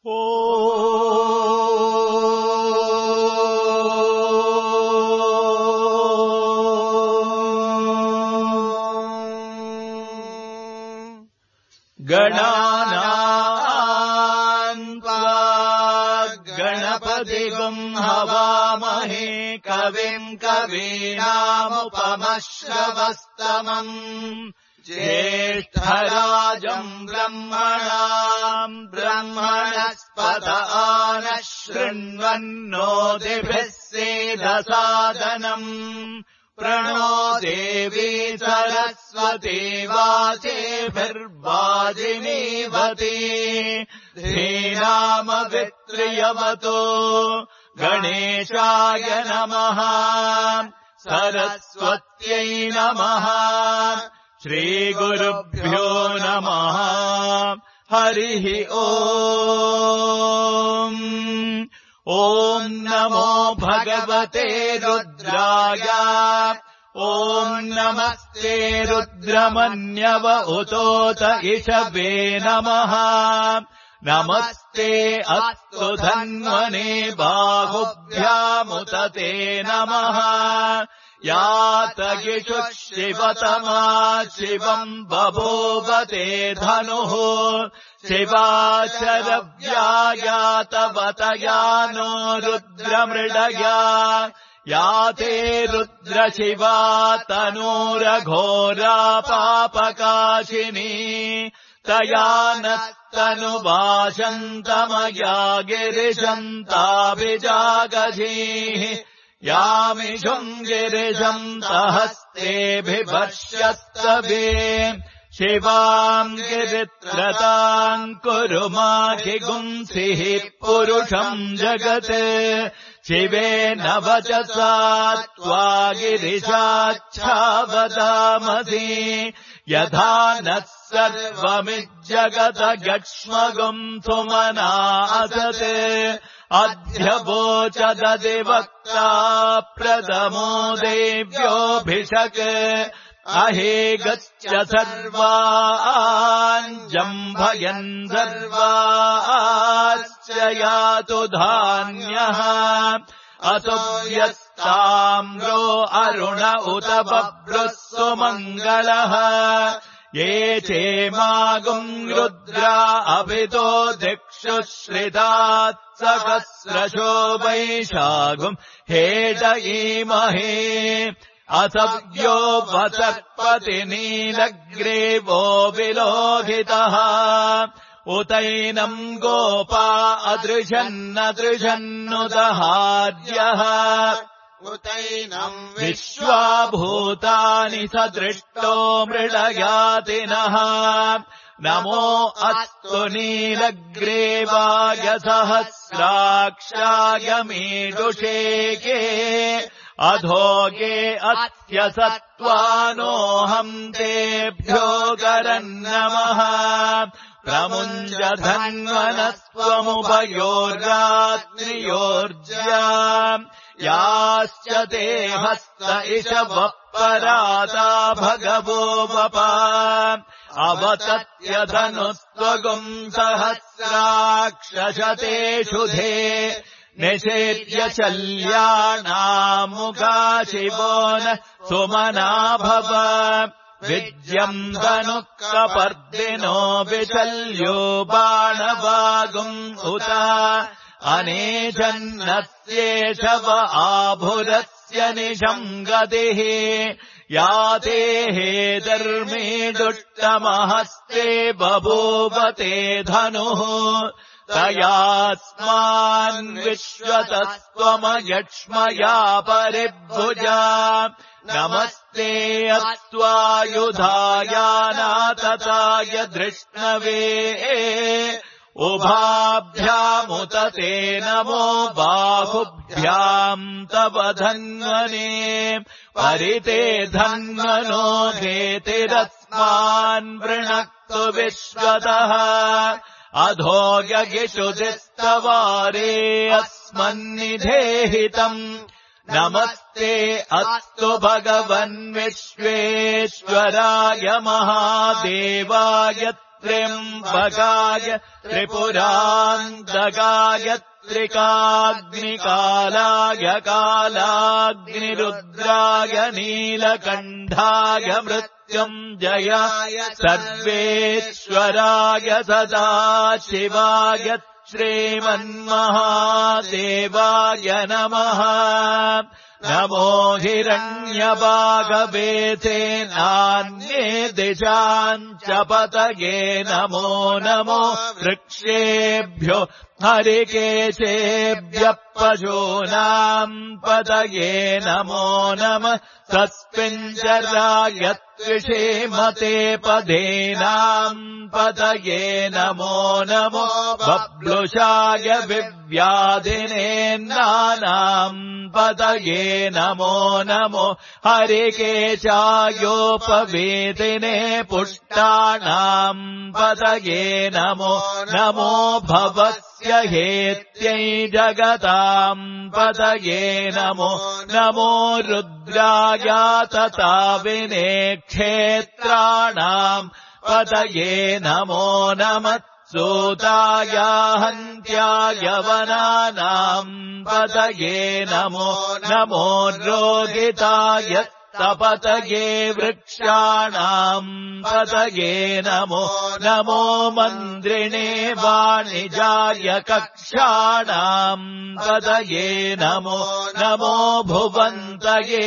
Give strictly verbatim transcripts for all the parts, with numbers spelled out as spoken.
गणानान्त्वा गणपतिगुं हवामहे कविम् कवीनामुपमश्रवस्तमम् ज्येष्ठराजम् ब्रह्मणाम् ब्रह्मणस्पत आनः शृण्वन्नोतिभिः सेदसादनम् प्रणो देवी सरस्वती वाचेभिर्वाजिनीवती धीनामवित्रियवतो गणेशाय नमः सरस्वत्यै नमः श्रीगुरुभ्यो नमः हरिः ओम् ॐ नमो भगवते रुद्राय ॐ नमस्ते रुद्रमन्यव उतोत इषवे नमः नमस्ते अस्तु धन्वने बाहुभ्यामुत ते नमः यातगिषुः शिवतमा शिवम् बभूवते धनुः शिवाशरव्यायातवतया नो रुद्रमृडया याते रुद्रशिवा तनूरघोरा पापकाशिनी तया नस्तनुभाषन्तमया गिरिशन्ताभिजागधीः यामिषुम् गिरिशन्तहस्तेऽभिवर्ष्यस्तवे शिवाम् गिरित्रताम् कुरु माहिगुंसिः पुरुषम् जगत् शिवेन वचसा त्वा गिरिशाच्छावदामसि यथा नः सर्वमिज्जगत यक्ष्मगुम् सुमना असत् अध्यवोचदधिवक्ता प्रथमो देव्योऽभिषक् अहेगश्च सर्वान् जम्भयन् सर्वाश्च यातु धान्यः अतो यस्ताम्रो अरुण उत बभ्रुः सुमङ्गलः ये चेमागुम् रुद्रा अभितो दिक्षुश्रितात् सहस्रशो वैशागुम् हेडयीमहे असव्यो वसर्पति नीलग्रीवो विलोहितः उतैनम् गोपा अदृशन्नदृशन्नुदहार्यः उतैनम् विश्वाभूतानि सदृष्टो मृडयातिनः नमो अस्तु नीलग्रीवाय सहस्राक्षाय मीडुषेके अधोगे अस्य सत्त्वानोऽहम् तेभ्यो गरन्नमः प्रमुञ्ज धन्वनस्त्वमुभयोर्रात्रियोर्ज्या याश्च ते हस्त इषवः पराता भगवो वपा अवतत्य धनुस्त्वगुम् सहस्राक्षशतेषु धे निषेद्य शल्यानामुगा शिवो न सुमना भव विद्यम् धनुः कपर्दिनो विशल्यो बाणवागुम् उत अनेजन्नस्येषव आभुरस्य निषङ्गतिः याते हेदर्मीडुट्टमहस्ते बभूवते धनुः तयास्मान् विश्वतस्त्वमयक्ष्मया परिभुजा नमस्ते अस्त्वायुधायानातताय धृष्णवे उभाभ्यामुत ते नमो बाहुभ्याम् तव धन्वने परिते धन्वनो भेतिरस्मान् वृणक्तु विश्वतः अधो यगिषुदिस्तवारे अस्मन्निधेहितम् नमस्ते अस्तु भगवन् विश्वेश्वराय महादेवाय त्र्यम्बकाय त्रिपुरान्तकाय त्रिकाग्निकालाय कालाग्निरुद्राय नीलकण्ठाय मृत्युञ्जयाय सर्वेश्वराय सदाशिवाय श्रीमन्महादेवाय नमः। नमो हिरण्यभागवेते नान्ये दिशाम् च पतये नमो नमो वृक्षेभ्यो हरिकेशेभ्यः पशूनाम् पतये नमो नमः। तस्मिञ्जराय त्विषीमते पदेनाम् पतये नमो नमो बब्लुषाय विव्याधिने नानाम् पतये नमो नमो हरिकेशायोपवेदिने पुष्टानाम् पतये नमो नमो भवस्य हेत्यै जगताम् पतये नमो नमो रुद्राय तताविने क्षेत्राणाम् पतये नमो नमः। सूताय हन्त्याय वनानाम् पतये नमो नमो रोदिताय तपतये वृक्षाणाम् पतये नमो नमो मन्त्रिणे वाणिजाय कक्षाणाम् पतये नमो नमो भुवन्तये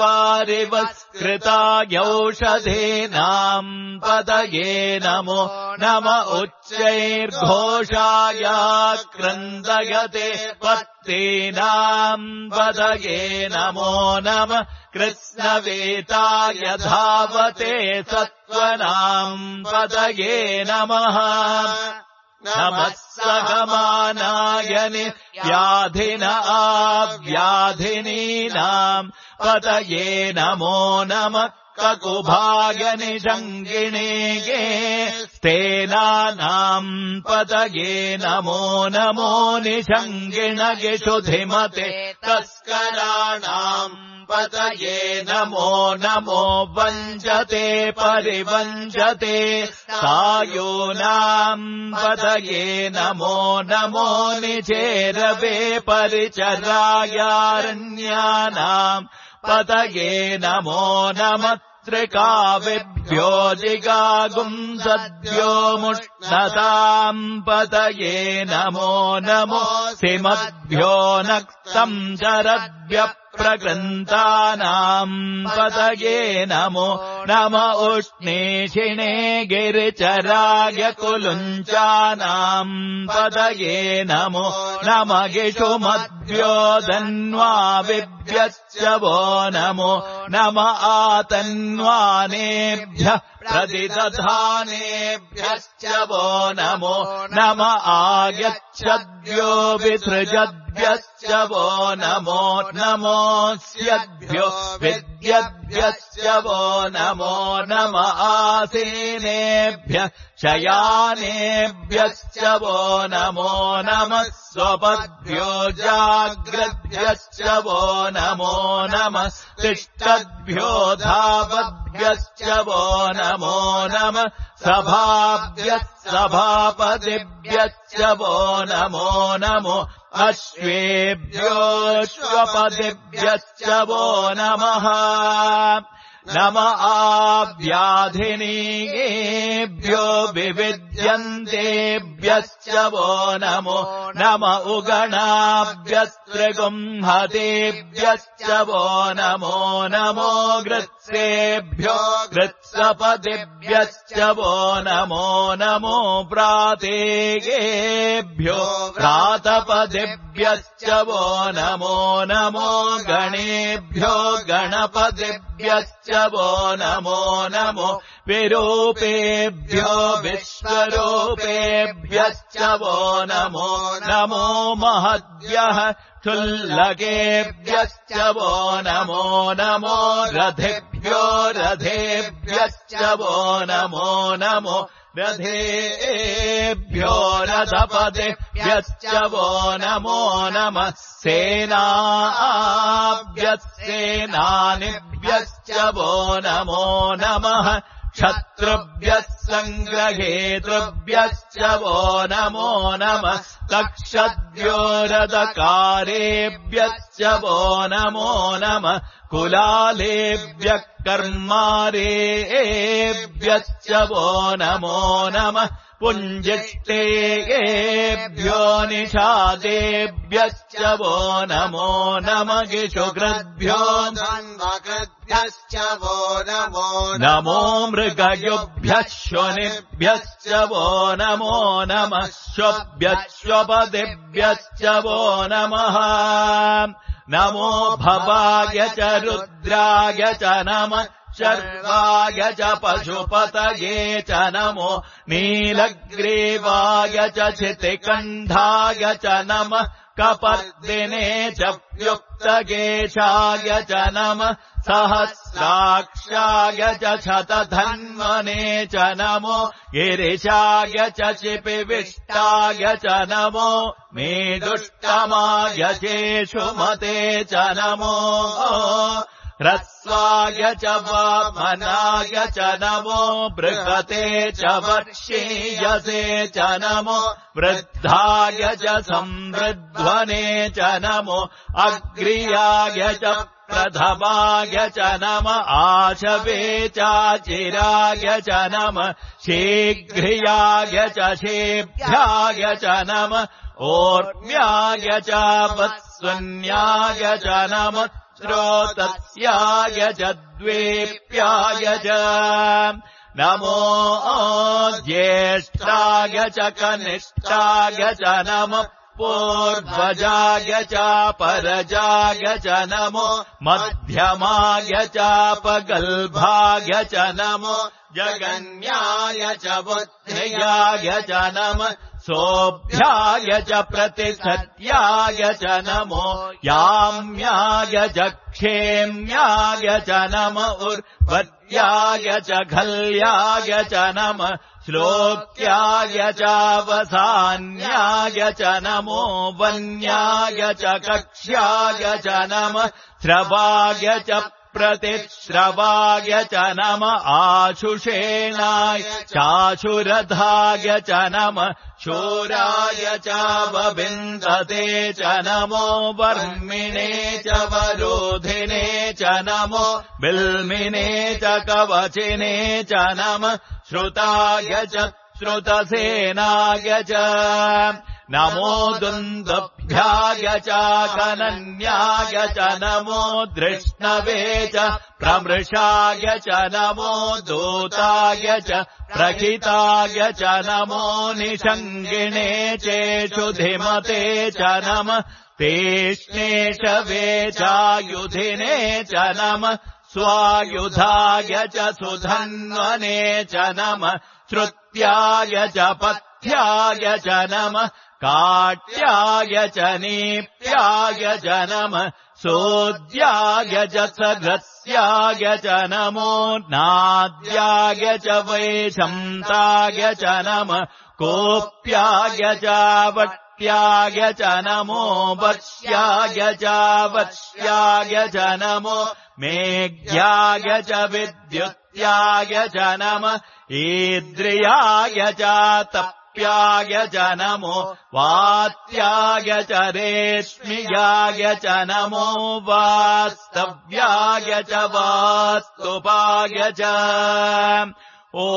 वारिवस्कृतायौषधीनाम् पतये नमो नम उच्चैर्घोषाय क्रन्दयते पत्तीनाम् पतये नमो नमः। कृष्णवेताय धावते सत्त्वनाम् पतये नमः नमः। सगमानाय व्याधिन आव्याधिनीनाम् पतये नमो नमः। ककुभाय निषङ्गिणे स्तेनानाम् पतये नमो नमो निषङ्गिणगिषुधिमते तस्कराणाम् पतये नमो नमो वञ्चते परिवञ्चते सायूनाम् पतये नमो नमो निचेरवे परिचरायारण्यानाम् पतये नमो नमः। त्रिकाविभ्यो जिगागुंसद्भ्यो मुष्णताम् पतये नमो नमो सिमद्भ्यो नक्तम् चरद्भ्यः प्रकृन्तानाम् पतये नमो नम उष्णीषिणे गिरिचराय कुलुञ्चानाम् पतये नमो नम गिषुमद्भ्यो धन्वाविभ्यश्च वो नमो नम आतन्वानेभ्यः प्रतिदधानेभ्यश्च वो नमो नम आगच्छद्भ्यो विसृजद्भ्यश्च वो नमो नमोऽस्यद्भ्यो विद्यद्भ्यश्च वो नमो नम आसीनेभ्यः शयानेभ्यश्च वो नमो नमः। स्वपद्भ्यो जाग्रद्भ्यश्च वो नमो नमः। तिष्ठद्भ्यो धावद्भ्यश्च वो नमो नमः। सभाभ्यः सभापतिभ्यश्च वो नमो नमो अश्वेभ्योऽश्वपतिभ्यश्च वो नमः नम आव्याधिनीभ्यो विविद्यन्तेभ्यश्च वो नमो नम उगणाभ्यस्त्रिगुंहतेभ्यश्च वो नमो नमो गृत्सेभ्यो गृत्सपतिभ्यश्च वो नमो नमो प्रातेयेभ्यो प्रातपतिभ्यश्च वो नमो नमो गणेभ्यो गणपतिभ्यश्च वो नमो नमो विरूपेभ्यो विश्वरूपेभ्यश्च वो नमो नमो महद्भ्यः क्षुल्लकेभ्यश्च वो नमो नमो रथेभ्यो रथेभ्यश्च वो नमो नमो रथेभ्यो रथपतिभ्यश्च वो नमो नमः सेनाभ्यः सेनानिभ्यश्च वो नमो नमः क्षत्रुभ्यः सङ्ग्रहेतृभ्यश्च वो नमो नमः तक्षद्योरदकारेभ्यश्च वो नमो नमः कुलालेभ्यः कर्मारेभ्यश्च वो नमो नमः पुञ्जिष्टेभ्यो निषादेभ्यश्च वो नमो नमः गिषुकृद्भ्यो धन्वकृद्भ्यश्च वो नमो नमो मृगयुभ्यः श्वनिभ्यश्च वो नमो नमः श्वभ्यश्वपदिभ्यश्च वो नमः नमो भवाय च रुद्राय च नमः शर्वाय च पशुपतये च नमो नीलग्रीवाय च क्षितिकण्ठाय च नमः कपर्दिने च व्युक्तकेशाय च नमः सहस्राक्षाय च शतधन्वने च नमो गिरिशाय च चिपिविष्टाय च नमो मेदुष्टमाय चेषुमते च नमो ह्रस्वाय च वामनाय च नमो बृहते च वर्षीयसे च नमो वृद्धाय च संवृध्वने च नमो अग्र्याय च प्रथमाय च नम आशवे चाचिराय च नम शीघ्रियाय च शेभ्याय च नम ओर्म्याय च वत्सुन्याय च नम श्रोतस्याय च द्वेप्याय च नमो ज्येष्ठाय च कनिष्ठाय च नम पूर्वजाय च परजाय च नमो मध्यमाय च पगल्भाय च नमो जगन्याय च बुद्ध्याय च नम सोऽभ्याय च प्रतिसत्याय च नमो याम्याय च क्षेम्याय च नम उर्वत्याय च घल्याय च नम श्लोक्याय च वसान्याय च नमो वन्याय च कक्ष्याय च नम श्रवाय च प्रतिश्रवाय च नम आशुषेणाय चाशुरथाय च नम शूराय च वविन्दते च नमो वर्मिणे च वरोधिने च नमो बिल्मिने च कवचिने च नम श्रुताय च श्रुतसेनाय च नमो दुन्दुभ्याय च कनन्याय च नमो धृष्णवे च प्रमृषाय च नमो दूताय च प्रखिताय च नमो निषङ्गिणे चेषुधिमते च नम तेष्णेषवे चायुधिने च नम स्वायुधाय च सुधन्वने च नम श्रुत्याय च पथ्याय च नम काट्याय च नीप्याय च नम सोद्याय च सघस्याय च नमो नाद्याय च वैशन्ताय च नम कोप्याय च वट्याय च नमो वश्याय च वश्याय च नमो मेघ्याय च विद्युत्याय च नम ईद्रियाय च तप्याय च नमो वात्याय च रेश्मियाय च नमो वास्तव्याय च वास्तुपाय च ॐ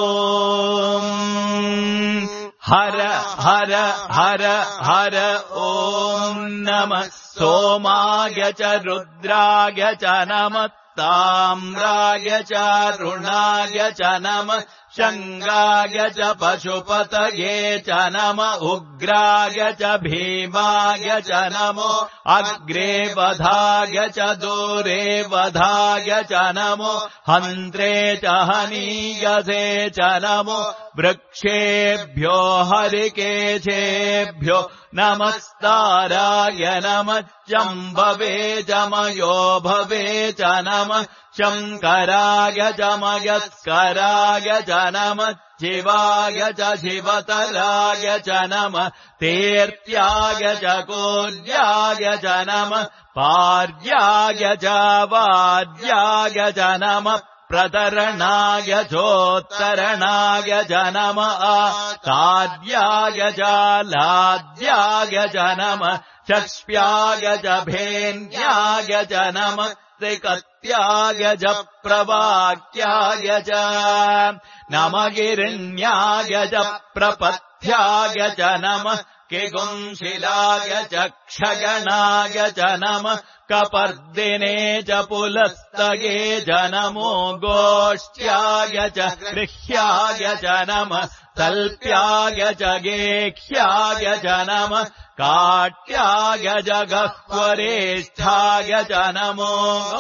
हर हर हर हर ॐ नमः सोमाय च रुद्राय च नमः ताम्राय च रुणाय च नमः शङ्गाय च पशुपतये च नम उग्राय च भीमाय च नमो अग्रे वधाय च दूरे वधाय च नमो हन्त्रे च हनीयसे च नमो वृक्षेभ्यो हरिकेशेभ्यो नमस्ताराय नमः जम्बवे जमयो भवे च नमः शङ्कराय च मयस्कराय च नमः शिवाय च शिवतराय च नमः तेर्त्याय च कोद्याय च नमः पार्याय च वाद्याय च नमः प्रतरणाय चोत्तरणाय च नमः कार्याय च लाद्याय च नमः षष्प्याय च भेन्याय च नमः त्रिकत्याय च प्रवाक्याय च नमगिरिण्याय च प्रपथ्याय च नमः किगुंशिलाय च क्षयणाय च नमः कपर्दिने च पुलस्तये च नमो गोष्ठ्याय च गृह्याय च नमः तल्प्याय च गेह्याय च नमः काट्याय च गह्वरेष्ठाय च नमो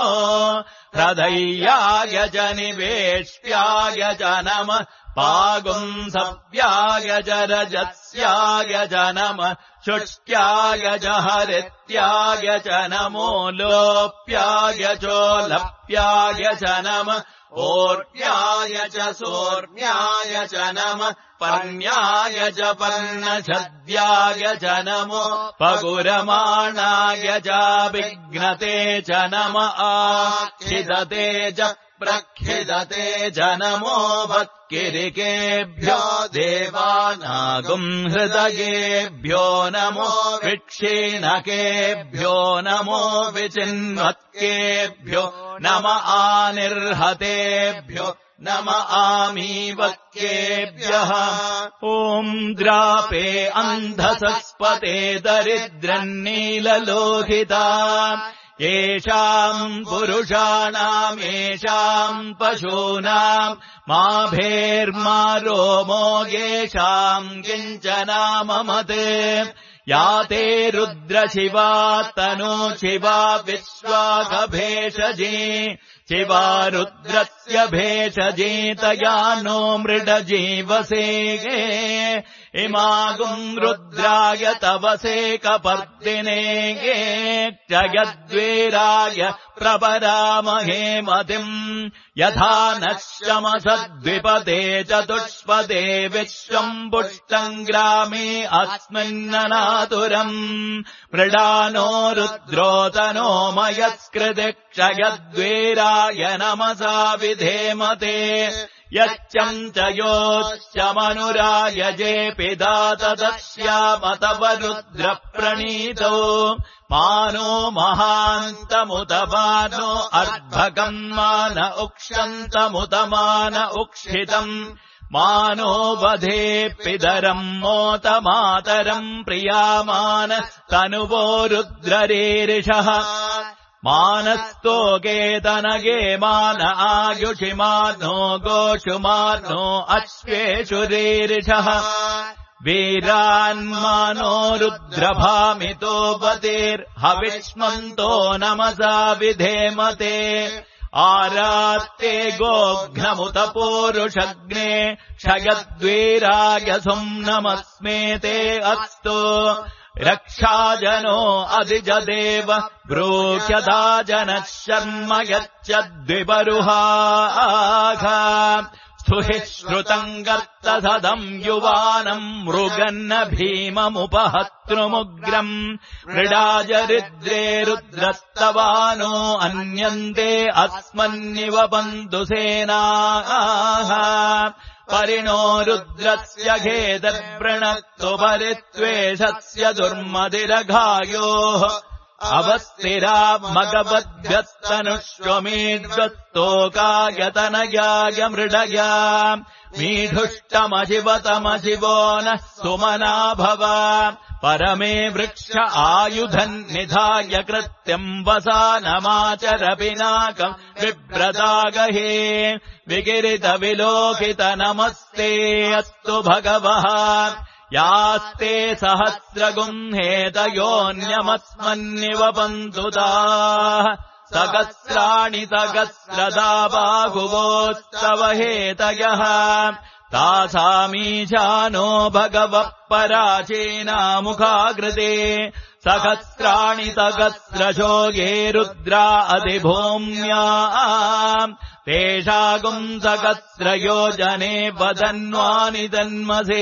हृदय्याय च निवेश्याय च नमः पागुंसव्याय च रजस्याय च नमः शुष्क्याय च हरित्याय च नमो लोप्याय चोलप्याय च नमः ओर्म्याय च सोर्म्याय च नमः पर्ण्याय च पर्णछद्याय च नमो पगुरमाणाय च विघ्नते च नमः आखिदते च प्रखिदते च नमो वत्किरिकेभ्यो देवानागुम् हृदयेभ्यो नमो विक्षीणकेभ्यो नमो विचिन्वत्केभ्यो नम आनिर्हतेभ्यो नम आमीवक्येभ्यः ॐ द्रापे अन्धसस्पते दरिद्रन्नीललोहिता येषाम् पुरुषाणाम् येषाम् पशूनाम् मा भेर्मा रोमो येषाम् किञ्चनाममते या ते रुद्रशिवा तनु शिवा विश्वाकभेषजी शिवा रुद्रस्य भेषजीतया नो मृडजीवसे इमागुम् रुद्राय तवसे कपर्दिने जयद्वीराय प्रपरामहे मतिम् यथा नश्यमसद्विपदे चतुष्पदे विश्वम् पुष्टम् ग्रामे अस्मिन्ननातुरम् मृडानो रुद्रोतनो मयस्कृति क्षयद्वीराय नमसा विधेमते यच्चम् च योश्च मनुरायजे पिता तदस्यामतव रुद्रप्रणीतो मानो महान्तमुत मानो अर्भकम् मान उक्षन्तमुत मान उक्षितम् मानो वधे पितरम् मोत मातरम् प्रियामान तनुवो रुद्ररीरिषः मानस्तोके तनगे मान आयुषि मानो गोषु मानो अश्वेषु रीरिषः वीरान्मानो रुद्रभामितो पतिर्हविष्मन्तो नमसा विधेमते आरात्ते गोघ्नमुत पूरुषग्ने क्षयद्वीराय सुम्नमस्मेते अस्तु रक्षाजनो अधिजदेव ब्रूह्यता जनः शर्म यच्चद्विपरुहाः स्तुहि श्रुतम् गर्तसदम् युवानम् मृगन्न भीममुपहतृमुग्रम् मृडाजरिद्रे रुद्रस्तवानो अन्यन्ते अस्मन्निव बन्धुसेनाः परिणो रुद्रस्य घेदर्वृणक्तु परित्वेषस्य दुर्मदिरघायोः अवस्थिरा मगवद्भ्यस्तनुष्वमीड्वत्तोकायतनयाय मृडया मीढुष्टमशिवतमशिवो नः सुमना भव परमे वृक्ष आयुधन् निधाय कृत्यम् वसानमाचर पिनाकम् बिभ्रतागहे विकिरित विलोकित नमस्ते अस्तु भगवः यास्ते सहस्रगुंहेतयोऽन्यमस्मन्निव पन्तुताः सहस्राणि सहस्रदा बाहुवोत्तव हेतयः तासामीशानो भगवः पराचीनामुखाकृते सहस्राणि सहस्रशो ये रुद्रा अधिभूम्या तेषागुम् सहस्रयोजने वदन्वानि तन्मसे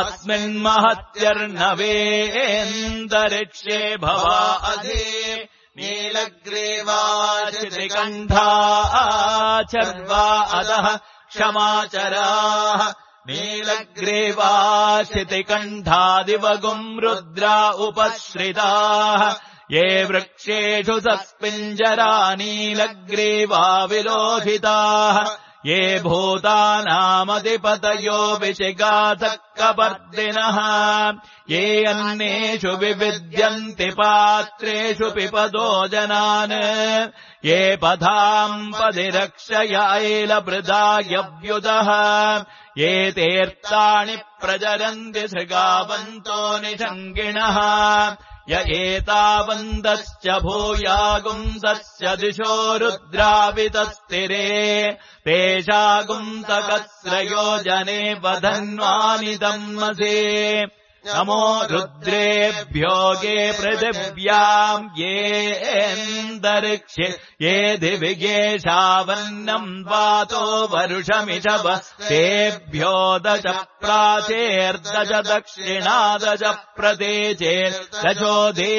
अस्मिन्महत्यर्नवेऽन्तरिक्षे भवा अधि नीलग्रीवाशितिकण्ठाः चर्वा अधः क्षमाचराः नीलग्रीवाशितिकण्ठादिवगुम् रुद्रा उपश्रिताः ये वृक्षेषु सस्पिञ्जरा नीलग्रीवा विलोहिताः ये भूतानामधिपतयो विशिगातः कपर्दिनः ये अन्नेषु विविद्यन्ति पात्रेषु पिपदो जनान् ये पदाम् पदिरक्षयैलभृदायव्युदः ये तीर्थाणि प्रचरन्ति सृगावन्तो निषङ्गिणः य एतावन्तश्च भूयागुंसस्य दिशो रुद्रावितस्तिरे तेषागुंसकस्रयो जने वधन्वानि तन्मसे नमो रुद्रेभ्यो ये पृथिव्याम् येऽन्तरिक्षे ये दिवि येषावन्नम् वातो वरुषमिषव तेभ्यो दश प्राचेर्दश दक्षिणादश प्रदेचेर्दशो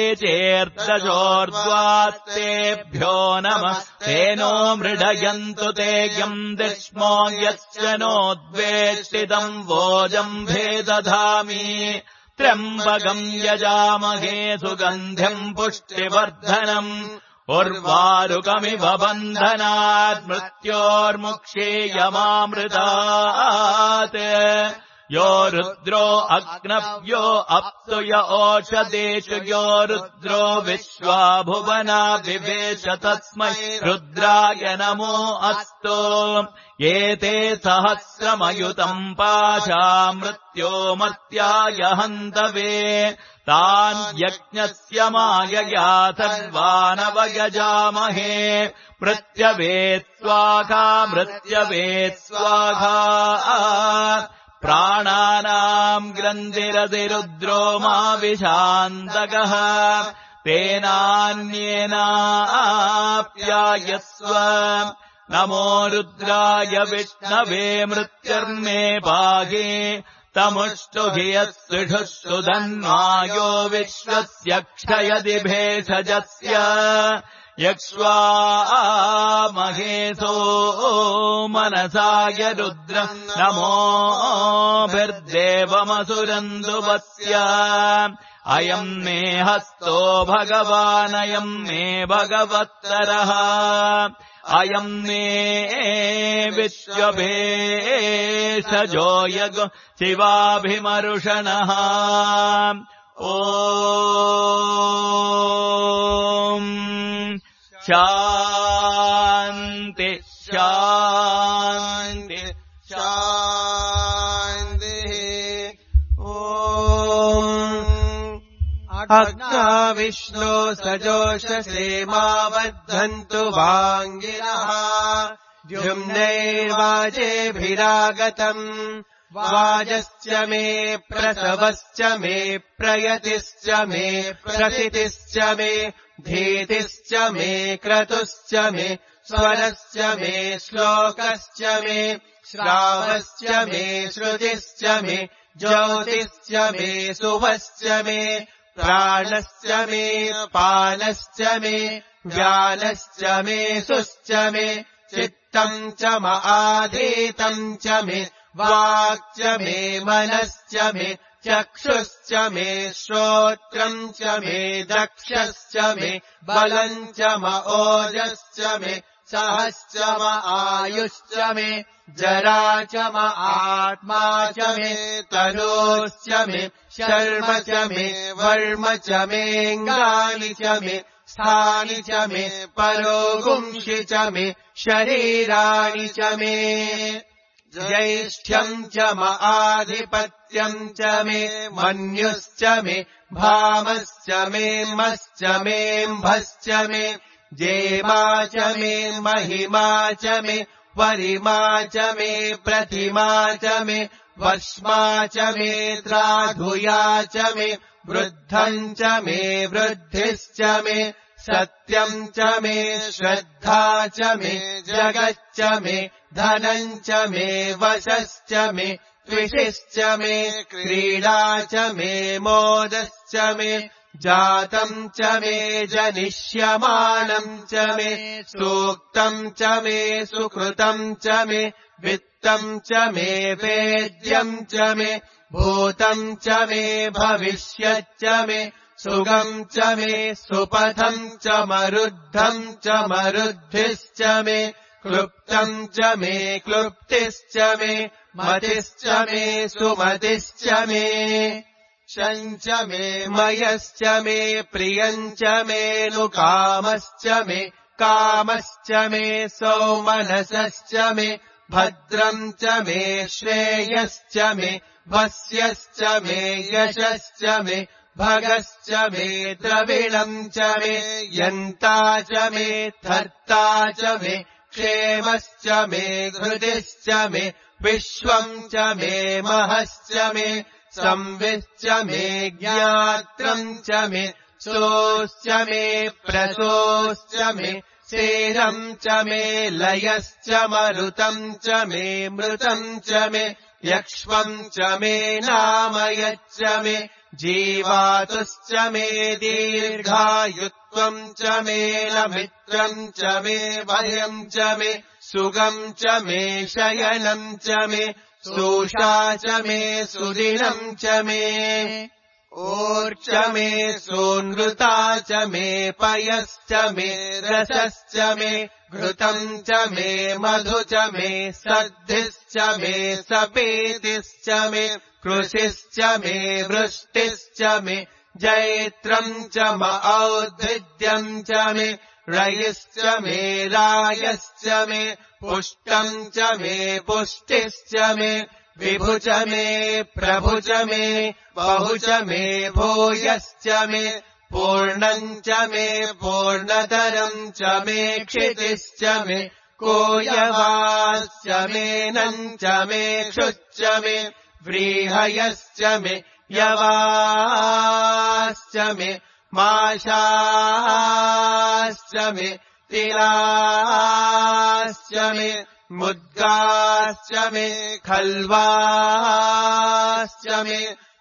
देचेर्दशोर्ध्वास्तेभ्यो नमः तेनो मृडयन्तु ते यम् दिष्मो यस्य नोद्वेष्टितम् वोजम् भेदधामि त्र्यम्बकम् यजामहे सुगन्ध्यम् पुष्टिवर्धनम् उर्वारुकमिव बन्धनात् मृत्योर्मुक्षीयमामृतात् यो रुद्रो अग्नव्यो अप्सु य ओषधेषु यो रुद्रो विश्वा भुवना विवेश तस्मै रुद्राय नमो अस्तु एते सहस्रमयुतम् पाशा मृत्यो मर्त्याय हन्तवे तान् यज्ञस्य मायया सर्वानवयजामहे मृत्यवे स्वाहा मृत्यवे स्वाहा प्राणानाम् ग्रन्थिरतिरुद्रो मा विशान्तकः तेनान्येनाप्यायस्व नमो रुद्राय विष्णवे मृत्युर्मे पाहि तमुष्टुहि यस्सुषुष्टु धन्वायो विश्वस्य क्षयति भेषजस्य यक्ष्वा महेशो मनसाय रुद्रम् नमोभिर्देवमसुरन्दुवस्य अयम् मे हस्तो भगवानयम् मे भगवत्तरः अयम् मे विश्वभेषजो यगो शिवाभिमरुषणः ॐ शान्ति शान्ति शान्तिः ॐ अग्ना विष्णो सजोषसे मावद्धन्तु वाङ्गिरः द्युम्नैर्वाजेभिरागतम् वाजश्च मे प्रसवश्च मे प्रयतिश्च मे प्रसितिश्च मे धीतिश्च मे क्रतुश्च मे स्वरश्च मे श्लोकश्च मे श्रावश्च मे श्रुतिश्च मे ज्योतिश्च मे शुभश्च मे प्राणश्च मे पानश्च मे व्यानश्च मे सुश्च मे चित्तम् च म आधीतम् च मे वाक् च मे मनश्च मे चक्षुश्च मे श्रोत्रम् च मे दक्षश्च मे बलम् च म ओजश्च मे सहश्च म आयुश्च मे जरा च म आत्मा च मे तनोश्च मे शर्म च मे वर्म च मेऽङ्गानि च मे स्थानि च मे परोगुंषि च मे शरीराणि च मे ज्यैष्ठ्यम् च म आधिपत्यम् च मे मन्युश्च मे भामश्च मे मश्च मेऽम्भश्च मे जेमा च मे महिमा च मे वरिमा च मे प्रतिमा च मे वश्मा च मे द्राधुया च मे वृद्धम् च मे वृद्धिश्च मे सत्यम् च मे श्रद्धा च मे जगच्च मे धनम् च मे वशश्च मे त्विषिश्च मे क्रीडा च मे मोदश्च मे जातम् च मे जनिष्यमानम् च मे सूक्तम् च मे सुकृतम् च मे वित्तम् च मे वेद्यम् च मे भूतम् च मे भविष्यच्च मे सुगम् च मे सुपथम् च मरुद्धम् च मरुद्भिश्च मे क्लुप्तम् च मे क्लुप्तिश्च मे मतिश्च मे सुमतिश्च मे शम् च मे मयश्च मे प्रियम् च मे नुकामश्च मे कामश्च मे सौमनसश्च मे भद्रम् च मे श्रेयश्च मे भस्यश्च मे यशश्च मे भगश्च मे द्रविणम् च मे यन्ता च मे धर्ता च मे क्षेमश्च मे धृतिश्च मे विश्वम् च मे महश्च मे संविश्च मे ज्ञात्रम् च मे सोश्च मे प्रसोश्च मे सेरम् च मे लयश्च मरुतम् च मे मृतम् च मे यक्ष्मम् च मे नामयच्च मे जीवातुश्च मे दीर्घायुत्वम् च मे लमित्रम् च मे भयम् च मे सुगम् च मे शयनम् च मे सूषा च मे सुदिनम् च मे ओर्च मे सोऽनृता च मे पयश्च मे रसश्च मे घृतम् च मे मधु च मे सद्धिश्च मे सपेतिश्च मे कृषिश्च मे वृष्टिश्च मे जैत्रम् च म औद्भिद्यम् च मे रयिश्च मे रायश्च मे पुष्टम् च मे पुष्टिश्च मे विभु च मे प्रभु च मे बहु च मे भूयश्च मे पूर्णम् च मे पूर्णतरम् च मे क्षितिश्च मे कोयवाश्च मे नम् च मे क्षुच्च मे व्रीहयश्च मे यवाश्च मे माशाश्च मे तिलाश्च मे मुद्गाश्च मे खल्वाश्च मे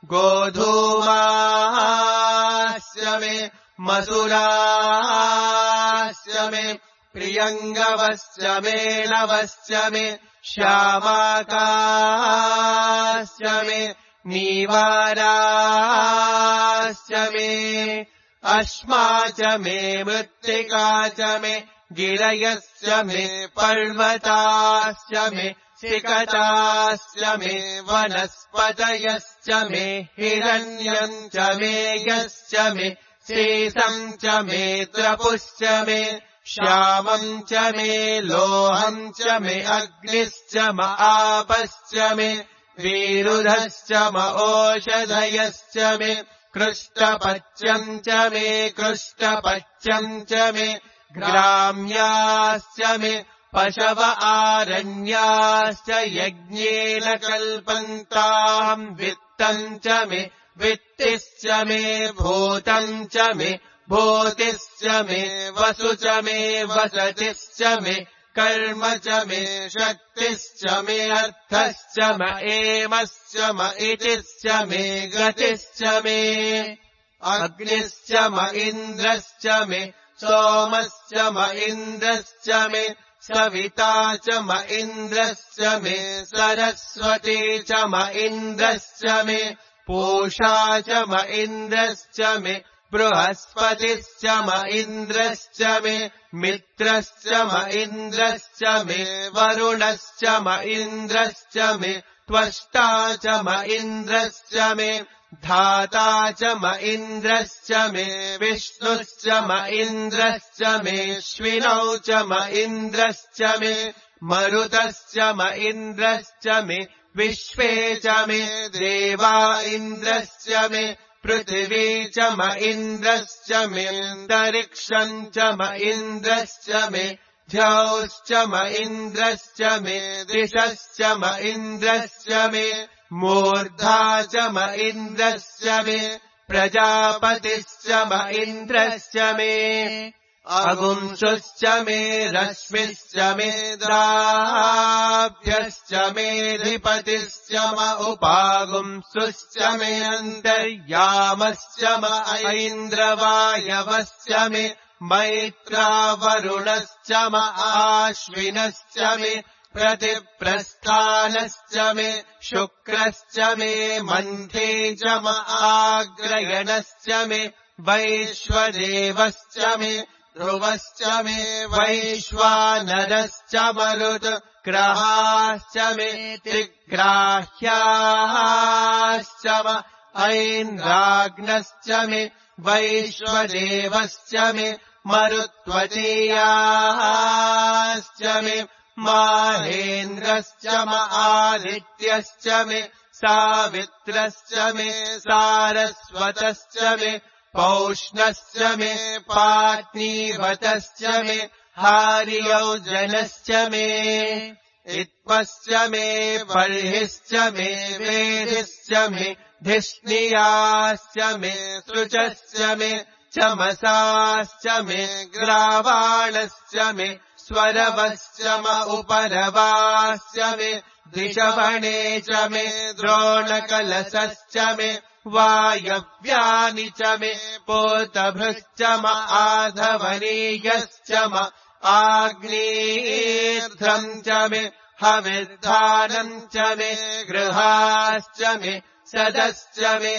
गोधूमाश्च मे मसुराश्च मे प्रियङ्गवश्च मे नवश्च मे श्यामाकाश्च मे नीवाराश्च मे अश्मा च मे मृत्तिका च मे गिरयश्च मे पर्वताश्च मे सिकताश्च मे वनस्पतयश्च मे हिरण्यम् च मे यश्च मे शेषम् च मे त्रपुश्च मे श्यामम् च मे लोहम् च मे अग्निश्च म आपश्च मे वीरुधश्च म ओषधयश्च मे कृष्टपच्यम् च मे कृष्टपच्यम् च मे ग्राम्याश्च मे पशव आरण्याश्च यज्ञेन कल्पन्ताम् वित्तम् च मे वित्तिश्च मे भूतम् च मे भूतिश्च मे वसु च मे वसतिश्च मे कर्म च मे शक्तिश्च मे अर्थश्च म एमश्च म इतिश्च मे गतिश्च मे अग्निश्च म इन्द्रश्च मे सोमश्च म इन्द्रश्च मे सविता च म इन्द्रश्च मे सरस्वती च म इन्द्रश्च मे पूषा च म इन्द्रश्च मे बृहस्पतिश्च म इन्द्रश्च मे मित्रश्च म इन्द्रश्च मे वरुणश्च म इन्द्रश्च मे त्वष्टा च म इन्द्रश्च मे धाता च म इन्द्रश्च मे विष्णुश्च म इन्द्रश्च मे श्विनौ च म इन्द्रश्च मे मरुतश्च म इन्द्रश्च मे विश्वे च मे देवा इन्द्रश्च मे पृथिवी च म इन्द्रश्च मे अन्तरिक्षम् च म इन्द्रश्च मे द्यौश्च म इन्द्रश्च मे दिशश्च म इन्द्रश्च मे मूर्धा च म इन्द्रश्च मे प्रजापतिश्च म इन्द्रश्च मे अगुंसुश्च मे रश्मिश्च मे द्राभ्यश्च मेऽधिपतिश्च म उपागुंसुश्च मे अन्तर्यामश्च म ऐन्द्रवायवश्च मे मैत्रावरुणश्च म आश्विनश्च मे प्रतिप्रस्थानश्च मे शुक्रश्च मे मन्थे च म आग्रयणश्च मे वैश्वदेवश्च मे ध्रुवश्च मे वैश्वानरश्च मरुत् ग्रहाश्च मे त्रिग्राह्याश्च म ऐन्द्राग्नश्च मे वैश्वदेवश्च मे मरुत्वचेयाश्च मे माहेन्द्रश्च म आदित्यश्च मे सावित्रश्च मे सारस्वतश्च मे पौष्णश्च मे पाट्नीवतश्च मे हार्यौजनश्च मे इत्पश्च मे बर्हिश्च मे वेदिश्च मे धिष्णियाश्च मे सृचश्च मे चमसाश्च मे ग्रावाणश्च मे स्वरवश्च म उपरवाश्च मे दिशवणे च मे द्रोणकलशश्च मे वायव्यानि च मे पोतभृश्च म आधवनीयश्च म आग्नेयर्ध्रम् च मे हविर्धानम् च मे गृहाश्च मे सदश्च मे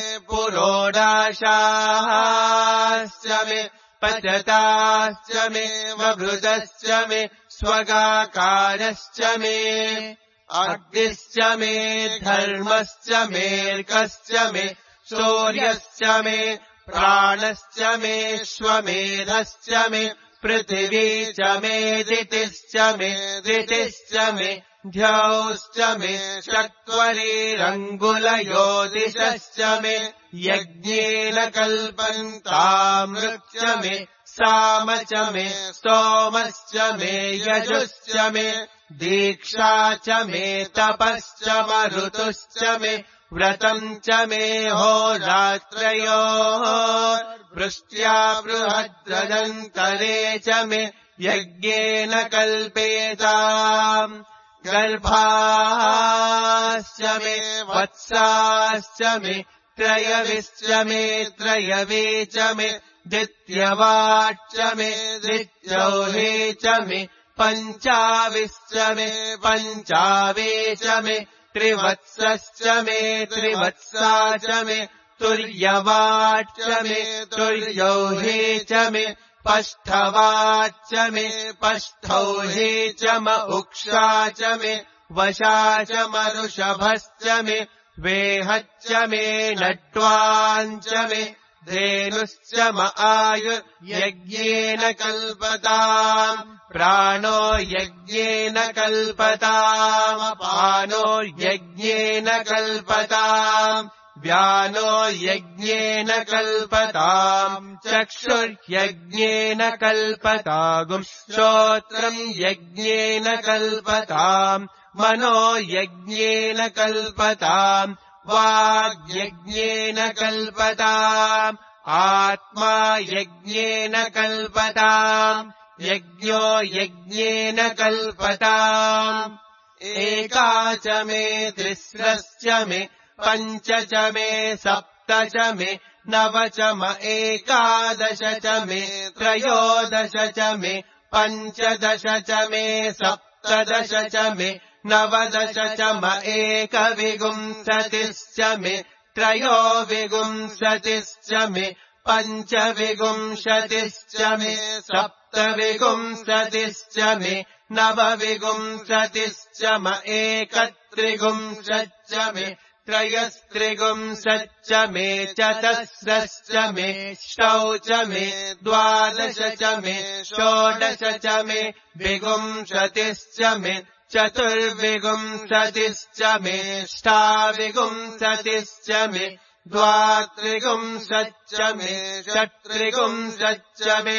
पुरोडाशाश्च मे पचताश्च मे वभृतश्च मे स्वगाकारश्च मे अग्निश्च मे धर्मश्च मेऽर्कश्च मे सूर्यश्च मे प्राणश्च मे श्वमेधश्च मे पृथिवी च मे दितिश्च मे दितिश्च मे द्यौश्च मे चत्वरिरङ्गुलयोदिशश्च मे यज्ञेन कल्पन्तामृक् च मे साम च मे स्तोमश्च मे यजुश्च मे दीक्षा च मे तपश्च मरुतुश्च मे व्रतम् च मे होरात्रयोः वृष्ट्या बृहद्रदन्तरे च मे यज्ञेन कल्पेताम् गर्भाश्च मे वत्साश्च मे त्रयविश्च मे त्रयवे च मे दित्यवाच्च मे दित्यौहे च मे पञ्चाविश्च मे पञ्चावे च मे त्रिवत्सश्च मे त्रिवत्सा च मे तुर्यवाच्च मे तुर्यौहे च मे पष्ठवाच्च मे पष्ठौहे च म उक्षा च मे वशा च मरुषभश्च मे वेहच्च मे नट्वाञ्च मे धेनुश्च म आयुर्यज्ञेन कल्पताम् प्राणो यज्ञेन कल्पताम् अपानो यज्ञेन कल्पताम् व्यानो यज्ञेन कल्पताम् चक्षुर्यज्ञेन कल्पतागुम् श्रोत्रम् यज्ञेन कल्पताम् मनो यज्ञेन कल्पताम् वाग्यज्ञेन कल्पताम् आत्मा यज्ञेन कल्पताम् यज्ञो यज्ञेन कल्पताम् एका च मे तिस्रश्च मे पञ्च च मे सप्त च मे नव च म एकादश च मे त्रयोदश च मे पञ्चदश च मे सप्तदश च मे नवदश च म एकविंशतिश्च मे त्रयोविंशतिश्च मे पञ्चविंशतिश्च मे सप्तविंशतिश्च मे नवविंशतिश्च म एकत्रिंशच्च मे त्रयस्त्रिंशच्च मे चतस्रश्च मे षष्टौ च मे द्वादश च मे षोडश च मे विंशतिश्च मे चतुर्विंशतिश्च मे अष्टाविंशतिश्च मे द्वात्रिंशच्च मे षट्त्रिंशच्च मे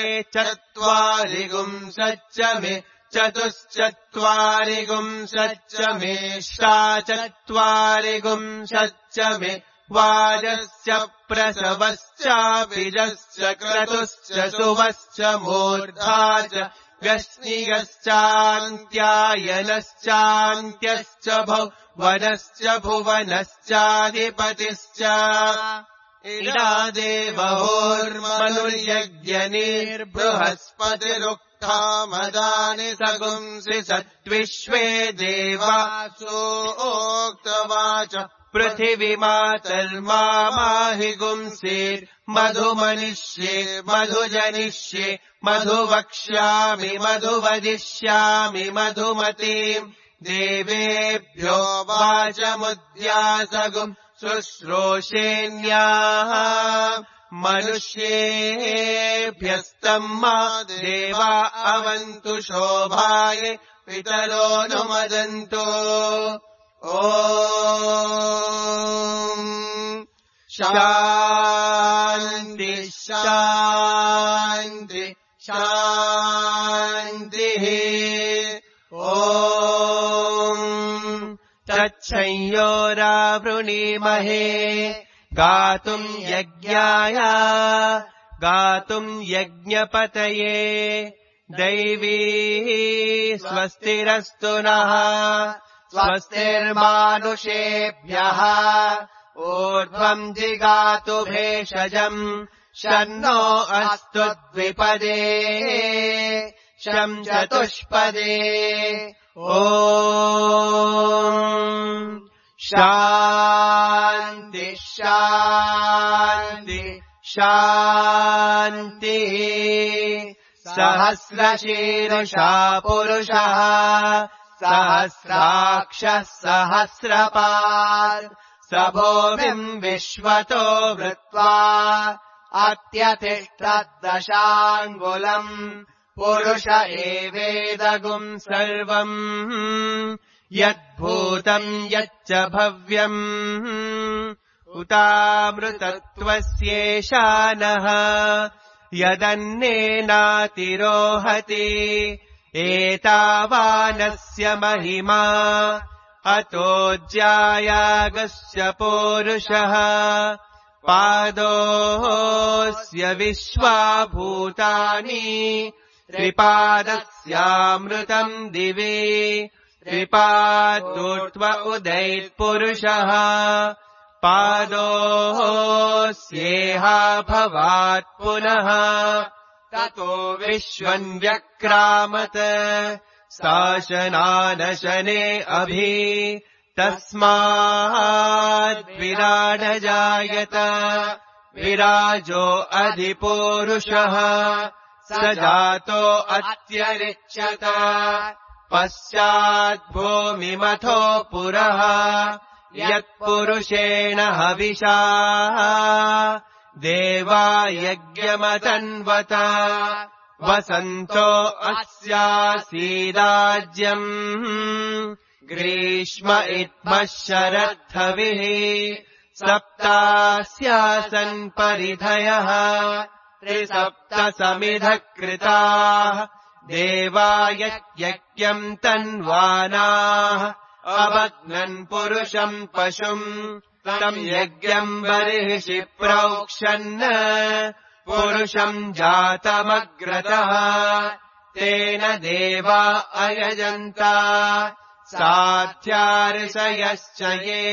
चत्वारिंशच्च मे चतुश्चत्वारिंशच्च मे अष्टाचत्वारिंशच्च मे वाजश्च प्रसवश्चाभिजश्च क्रतुश्च सुवश्च मूर्धा च व्यश्निगश्चान्त्यायनश्चान्त्यश्च भुवनश्च भुवनश्चाधिपतिश्च इडादेवहोर्मनुर्यज्ञनिर्बृहस्पतिरुक्था मदानि सगुंसि सत्विश्वे देवासोक्तवाच पृथिवीमातर्माहि गुंसीर् मधुमनिष्ये मधुजनिष्ये मधुवक्ष्यामि मधुवदिष्यामि मधुमतीम् देवेभ्यो वाचमुद्यासगुम् शुश्रूषेण्याः मनुष्येभ्यस्तम् मा देवा अवन्तु शोभाय पितरो नुमदन्तो ॐ शान्ति शान्ति शान्तिः ॐ तच्छंयोरावृणीमहे गातुम् यज्ञाय गातुम् यज्ञपतये दैवी स्वस्तिरस्तु नः स्वस्तिर्मानुषेभ्यः ऊर्ध्वम् जिगातु भेषजम् शन्नो अस्तु द्विपदे शम् चतुष्पदे ॐ शान्ति शान्ति शान्तिः सहस्रशीर्षा पुरुषः सहस्राक्षः सहस्रपात् स भूमिम् विश्वतो वृत्वा अत्यतिष्ठद्दशाङ्गुलम् पुरुष एवेदगुम् सर्वम् यद्भूतम् यच्च भव्यम् उतामृतत्वस्येषानः यदन्नेनातिरोहति एतावानस्य महिमा अतोऽज्यायागस्य पूरुषः पादोऽस्य विश्वाभूतानि त्रिपादस्यामृतम् दिवि त्रिपादोर्ध्व उदैत्पुरुषः पादोऽस्येहा भवात् पुनः ततो विश्वम् व्यक्रामत शासनानशने अभि तस्माद्विराडजायत विराजो अधिपूरुषः स जातो अत्यरिच्यत पश्चाद्भूमिमथो पुरः यत्पुरुषेण हविषा देवा यज्ञमतन्वत वसन्तो अस्यासीदाज्यम् ग्रीष्म इत्मः शरद्धविः सप्तास्यासन् परिधयः त्रिसप्तसमिधः कृताः देवा यज्ञम् तन्वानाः अवग्नन् पुरुषम् पशुम् तम् यज्ञम् बर्हिषि प्रोक्षन् पुरुषम् जातमग्रतः तेन देवा अयजन्ता साध्यार्षयश्च ये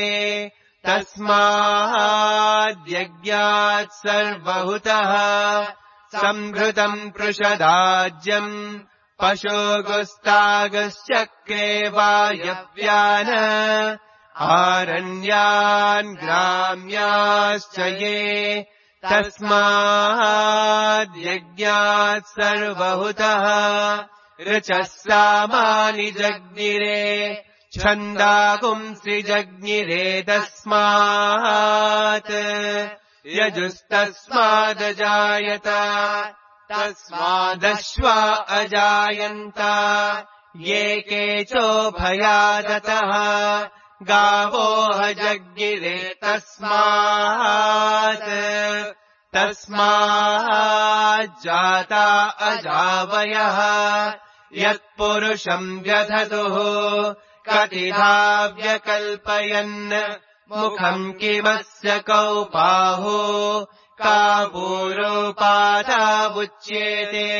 तस्माद्यज्ञात् सर्वहुतः सम्भृतम् पृषदाज्यम् पशुगुस्तागश्चक्रे वायव्यान् आरण्यान् ग्राम्याश्च ये तस्माद्यज्ञात् सर्वहुतः ऋचः सामानि जज्ञिरे छन्दागुंसि जज्ञिरे तस्मात् यजुस्तस्मादजायत तस्मादश्वा अजायन्त ये केचोभयादतः गावो जज्ञिरे तस्मात् तस्माज्जाता अजावयः यत्पुरुषम् व्यधतुः कतिधा व्यकल्पयन् मुखम् किमस्य कौपाहो कापूरोपादावुच्येते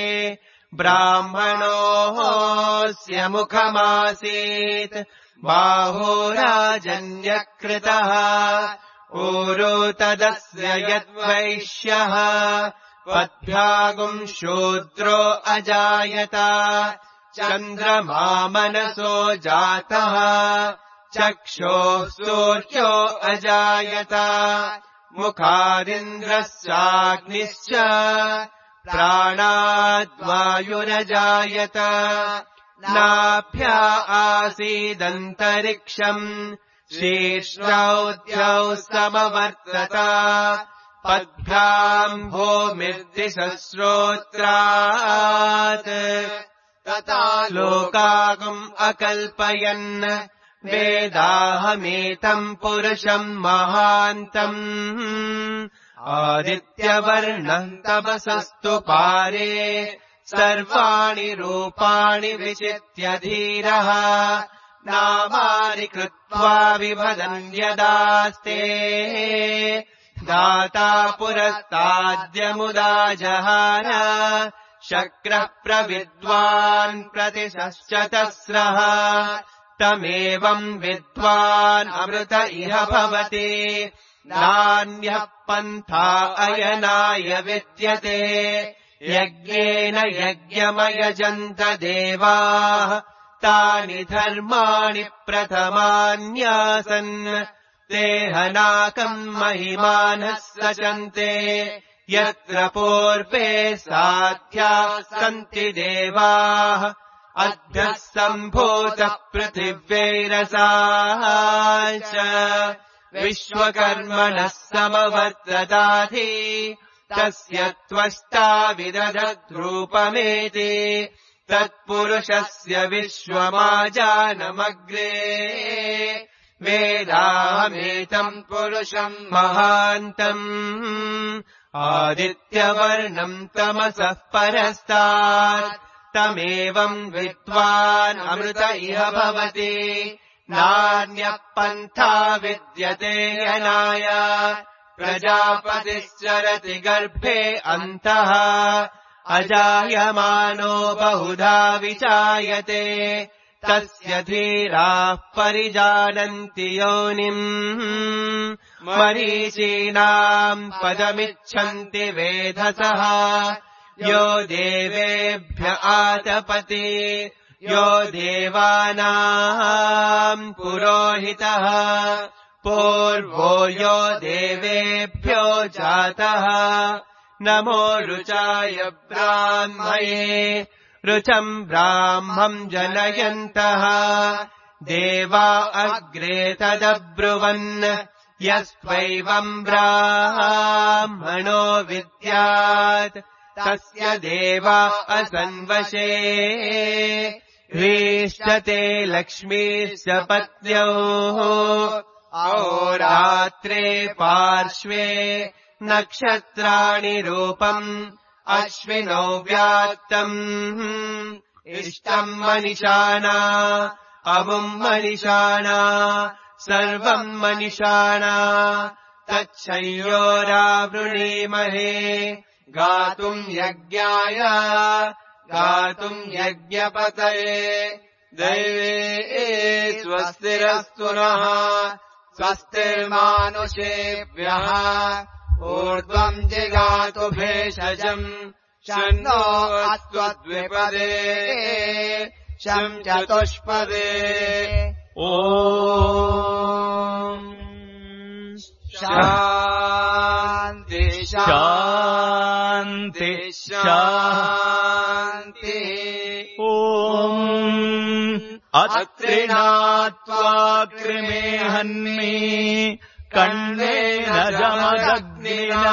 ब्राह्मणोऽस्य मुखमासीत् बाहो राजन्यकृतः ऊरो तदस्य यद्वैश्यः पद्भ्यागुम् शूद्रो अजायत चन्द्रमा मनसो जातः चक्षोः सूर्यो अजायत मुखादिन्द्रश्चाग्निश्च प्राणाद्वायुरजायत नाभ्या आसीदन्तरिक्षम् शीर्ष्णौ समवर्तत पद्भ्याम् भूमिर्दिशश्रोत्रात् तथा लोकागुम् अकल्पयन् वेदाहमेतम् पुरुषम् महान्तम् आदित्यवर्णम् तपसस्तु पारे सर्वाणि रूपाणि विचित्य धीरः नामानि कृत्वा विभदन् यदास्ते दाता पुरस्ताद्यमुदा जहार शक्रः प्रविद्वान् प्रतिशश्चतस्रः तमेवम् विद्वान् अमृत इह भवति नान्यः पन्था अयनाय विद्यते यज्ञेन यज्ञमयजन्त देवाः तानि धर्माणि प्रथमान्यासन् देहनाकम् महिमानः सचन्ते यत्र पूर्वे साध्याः सन्ति देवाः अद्भ्यः सम्भूतः पृथिव्यैरसाः च विश्वकर्मणः समवर्तताधि तस्य त्वष्टा विदधद्रूपमेति तत्पुरुषस्य विश्वमाजानमग्रे वेदाहमेतम् पुरुषम् महान्तम् आदित्यवर्णम् तमसः परस्तात् तमेवम् विद्वान् अमृत इह भवति नान्यः पन्था विद्यते यनाय प्रजापतिश्चरति गर्भे अन्तः अजायमानो बहुधा विजायते तस्य धीराः परिजानन्ति योनिम् मरीचीनाम् पदमिच्छन्ति वेधसः यो देवेभ्य आतपति यो देवानाम् पुरोहितः पूर्वो यो देवेभ्यो जातः नमो रुचाय ब्राह्मये रुचम् ब्राह्मम् जनयन्तः देवा अग्रे तदब्रुवन् यस्त्वैवम् ब्राह्मणो विद्यात् तस्य देवा असन्वशे ह्रीष्टते लक्ष्मीश्च पत्न्योः अहोरात्रे पार्श्वे नक्षत्राणि रूपम् अश्विनौ व्यात्तम् इष्टम् मनिषाणा अमुम् मनिषाणा सर्वम् मनिषाणा तच्छयोरावृणीमहे गातुम् यज्ञाय गातुम् यज्ञपतये दैवे स्वस्तिरस्तु नः स्वस्तिर्मानुषेभ्यः ऊर्ध्वम् जिगातु भेषजम् शन्नो अस्त्वद्विपदे शम् चतुष्पदे ॐ शान्ति शान्ति शान्ति ॐ अत्रिणात्वा कृमे हन्मि कण्डेन जमदग्निना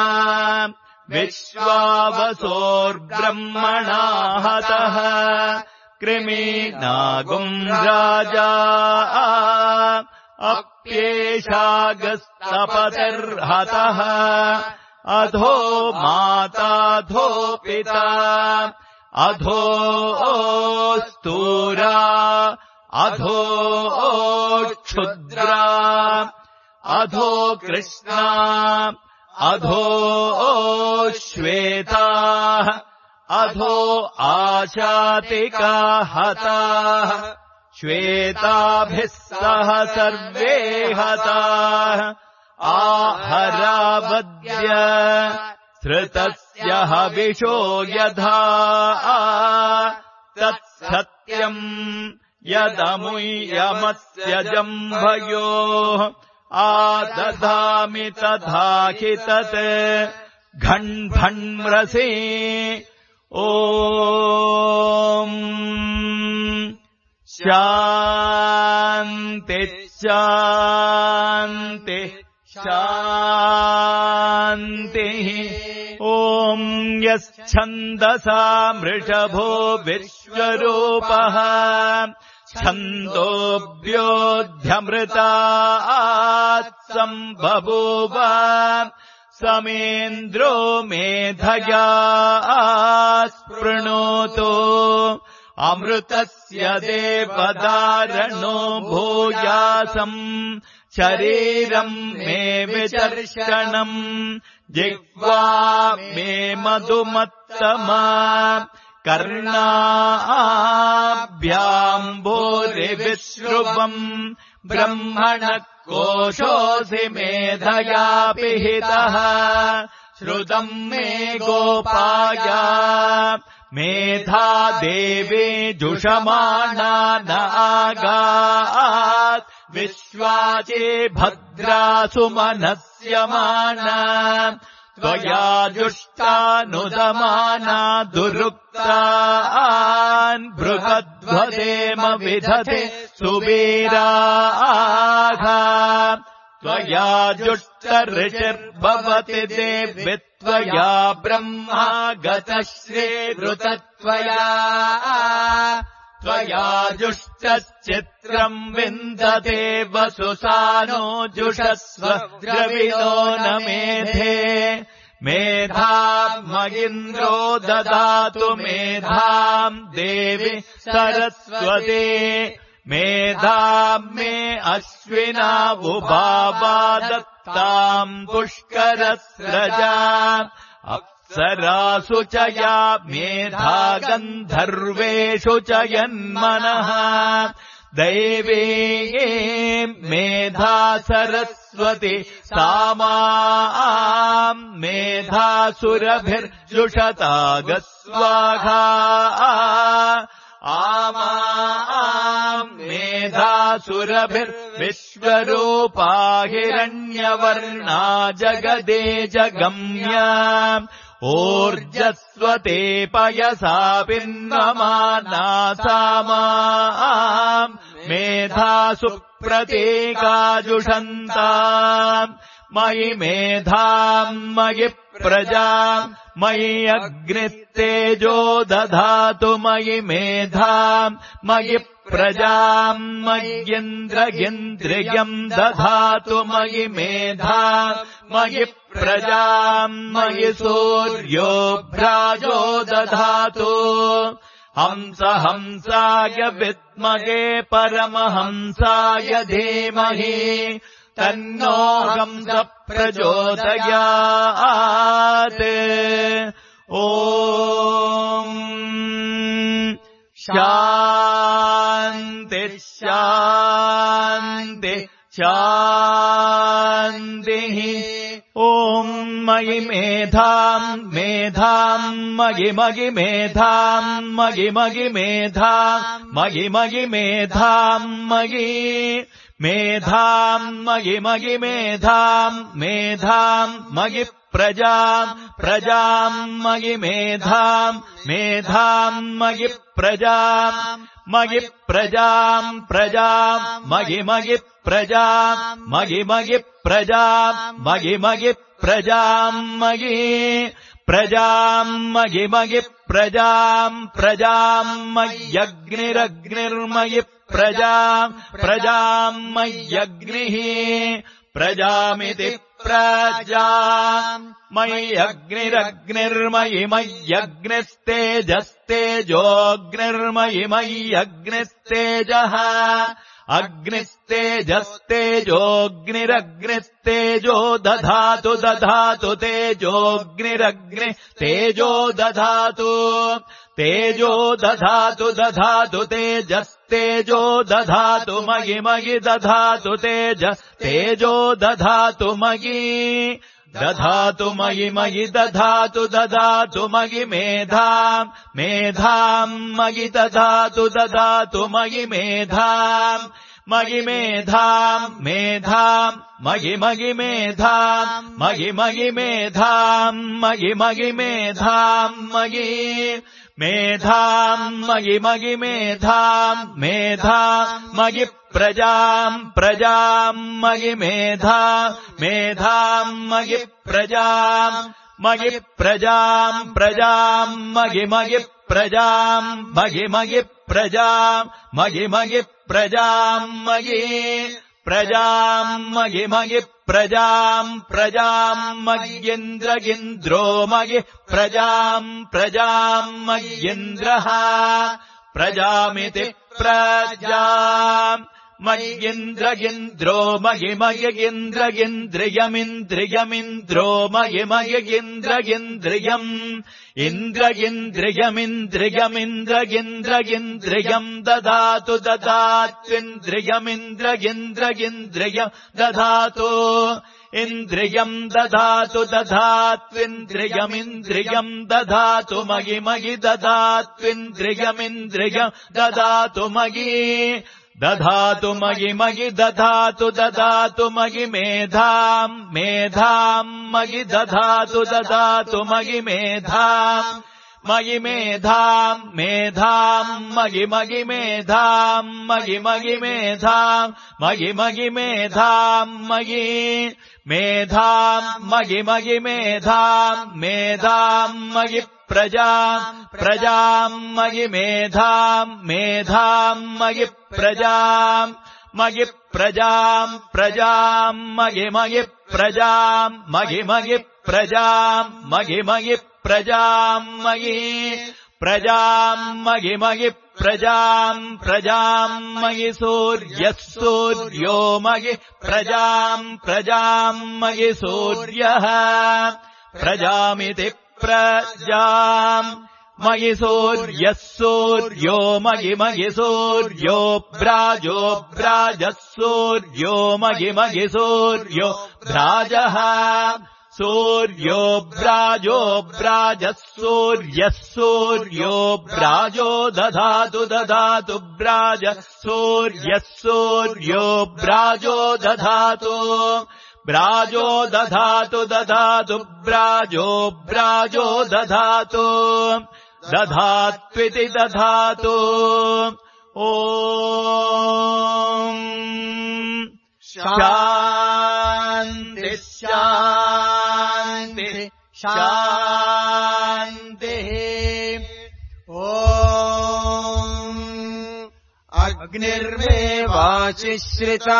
विश्वावसोर्ब्रह्मणा हतः कृमीनागुम् राजा अप्येषागस्तपतिर्हतः अधो माताधो पिता अधो स्तूरा अधो क्षुद्रा अधो कृष्णा अधो श्वेताः अधो आशातिका हताः श्वेताभिः सह सर्वे हताः आहरावद्य श्रुतस्य हविषो यथा तत्सत्यम् यदमुय्यमस्य जम्भयोः आदधामि तथा हि तत् घण्भण्म्रसे ॐ शान्ति शान्ति शान्तिः ॐ यच्छन्दसा मृषभो विश्वरूपः छन्दोऽभ्योऽध्यमृतात् सम्बभूव समेन्द्रो मेधया स्पृणोतो अमृतस्य देवदारणो भूयासम् शरीरम् मे विचर्षणम् जिह्वा मे मधुमत्तमा कर्णाभ्याम्भोरिविश्रुवम् ब्रह्मणः कोशोऽसि मेधया पिहितः श्रुतम् मे गोपाय मेधा देवी जुषमाणा न आगात् विश्वाचे भद्रासु मनस्यमाना त्वया जुष्टानुदमाना दुरुक्तान् बृहद्वदेम विदधे सुवीराः त्वया जुष्टऋचिर्भवति देवि त्वया ब्रह्मा गतश्रीरुतत्वया त्वया जुष्टश्चित्रम् विन्दते वसुसानो जुषस्व द्रविणो न मेधे मेधामगिन्द्रो ददातु मेधाम् देवि सरस्वती मेधाम् मे अश्विना उभावा दत्ताम् पुष्करस्रजा अप्सरासु च या मेधा गन्धर्वेषु च यन्मनः दैवी मेधा सरस्वती सामाम् मेधासुरभिर्जुषतागस्वाहा आमाम् मेधासुरभिर्विश्वरूपा हिरण्यवर्णा जगदे जगम्या ऊर्जस्वते पयसा पिन्वमाना सामाम् मेधासु प्रतीकाजुषन्ताम् मयि मेधाम् मयि प्रजाम् मयि अग्निस्तेजो दधातु मयि मेधाम् मयि प्रजाम् मय्येन्द्रगिन्द्रियम् दधातु मयि मेधाम् मयि प्रजाम् मयि सूर्यो भ्राजो दधातु हंस हंसाय विद्महे परमहंसाय धीमहि तन्नो हंस प्रचोदयात् ॐ शान्ति शान्ति शान्तिः ॐ मयि मेधाम् मेधाम् मयि मयि मेधाम् मयि मयि मेधाम् मयि मयि मेधाम् मयि मेधाम् मयि मयि मेधाम् मेधाम् मयि प्रजाम् प्रजाम् मयि मेधाम् मेधाम् मयि प्रजाम् मयि प्रजाम् प्रजाम् मयि मयि प्रजाम् मयि मयि प्रजाम् मयि मयि प्रजाम् मयि प्रजाम् मयि मयि प्रजाम् प्रजाम् मय्यग्निरग्निर्मयि प्रजाम् प्रजाम् मय्यग्निः प्रजामिति प्रजाम् मय्यग्निरग्निर्मयि मय्यग्निस्तेजस्तेजोऽग्निर्मयि मय्यग्निस्तेजः अग्निस्तेजस्तेजोऽग्निरग्निस्तेजो दधातु दधातु तेजोऽग्निरग्नि तेजो दधातु तेजो दधातु दधातु तेजस्तेजो दधातु मयि मयि दधातु तेजस् तेजो दधातु मयि दधातु मयि मयि दधातु दधातु मयि मेधाम् मेधाम् मयि दधातु दधातु मयि मेधाम् मयि मेधाम् मेधाम् मयि मयि मेधाम् मयि मयि मेधाम् मयि मयि मेधाम् मयि मेधाम् मयि मयि मेधाम् मेधाम् मयि प्रजाम् प्रजाम् मयि मेधा मेधाम् मयि प्रजाम् मयि प्रजाम् प्रजाम् मयि मयि प्रजाम् मयि मयि प्रजाम् मयि मयि प्रजाम् मयि प्रजाम् मयि मयि प्रजाम् प्रजाम् मय्येन्द्र इन्द्रो मयि प्रजाम् प्रजाम् मय्येन्द्रः प्रजामिति प्रजाम् मय्येन्द्र इन्द्रो मयि मयि इन्द्र इन्द्रियमिन्द्रियमिन्द्रो मयि मयि इन्द्र इन्द्रियम् इन्द्र इन्द्रियमिन्द्रियमिन्द्र इन्द्र इन्द्रियम् ददातु ददात्विन्द्रियमिन्द्र इन्द्र इन्द्रियम् दधातु इन्द्रियम् दधातु दधात्विन्द्रियमिन्द्रियम् दधातु मयि मयि दधात्विन्द्रियमिन्द्रियम् ददातु मयि दधातु मयि मयि दधातु ददातु मयि मेधाम् मेधाम् मयि दधातु ददातु मयि मेधाम् मयि मेधाम् मेधाम् मयि मयि मेधाम् मयि मयि मेधाम् मयि मयि मेधाम् मयि मेधाम् मयि मयि मेधाम् मेधाम् मयि प्रजाम् प्रजाम् मयि मेधाम् मेधाम् मयि प्रजाम् मयि प्रजाम् प्रजाम् मयि मयि प्रजाम् मयि मयि प्रजाम् मयि मयि प्रजाम् मयि प्रजाम् मयि मयि प्रजाम् प्रजाम् मयि सूर्यः सूर्यो मयि प्रजाम् प्रजाम् मयि सूर्यः प्रजामिति प्रजाम् मयि सूर्यः सूर्यो मयि मयि सूर्यो भ्राजो भ्राजः सूर्यो मयि मयि सूर्यो भ्राजः सूर्यो भ्राजो भ्राजः सूर्यः सूर्यो भ्राजो दधातु दधातु भ्राज सूर्यः सूर्यो भ्राजो दधातु भ्राजो दधातु दधातु भ्राजो भ्राजो दधातु दधात्विति दधातु ॐ शान्ति शान्ति शान्तिः ॐ अग्निर्मे वाचिश्रिता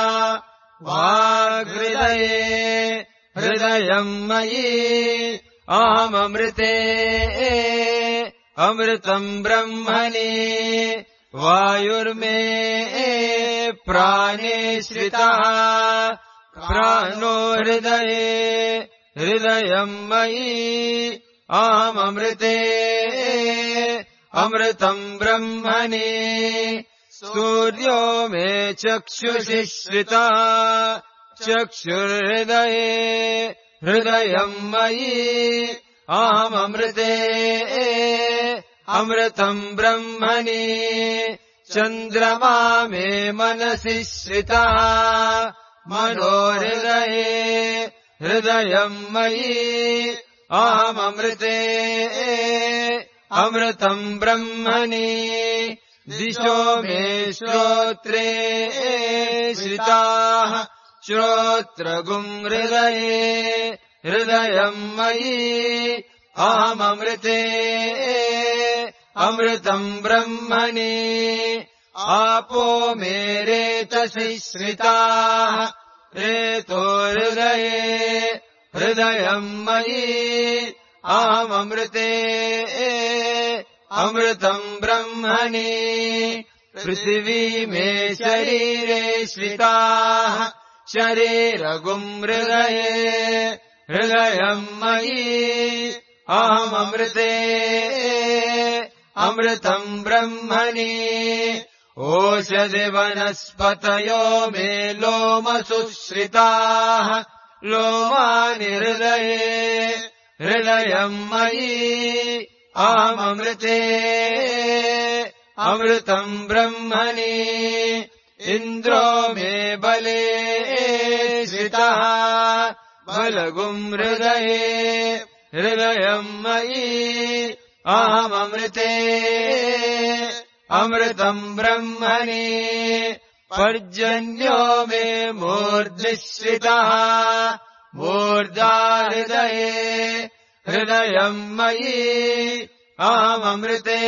वाग्हृदये हृदयम् मयि अहममृते अमृतम् ब्रह्मणि वायुर्मे प्राणे श्रितः प्राणो हृदये हृदयम् मयि अहममृते अमृतम् ब्रह्मणि सूर्यो मे चक्षुषि श्रितः चक्षुर्हृदये हृदयम् मयि अहममृते अमृतम् ब्रह्मणि चन्द्रमा मे मनसि श्रितः मनोहृदये हृदयम् मयि अहममृते अमृतम् ब्रह्मणि दिशो मे श्रोत्रे श्रिताः श्रोत्रगुम् हृदये हृदयम् मयि अहममृते अमृतम् ब्रह्मणि आपो मे रेतसि श्रिताः रेतो हृदये हृदयम् मयि अहममृते अमृतम् ब्रह्मणि पृथिवी मे शरीरे श्रिताः शरीरगुम् हृदये हृदयम् मयि अहममृते अमृतम् ब्रह्मणि ओषधिवनस्पतयो मे लोमसुश्रिताः लोमानि हृदये हृदयम् मयि अहममृते अमृतम् ब्रह्मणि इन्द्रो मे बले श्रितः बलगुम् हृदये हृदयम् मयि अहममृते अमृतम् ब्रह्मणि पर्जन्यो मे मूर्ध्निश्रितः मूर्धा हृदये हृदयम् मयि अहममृते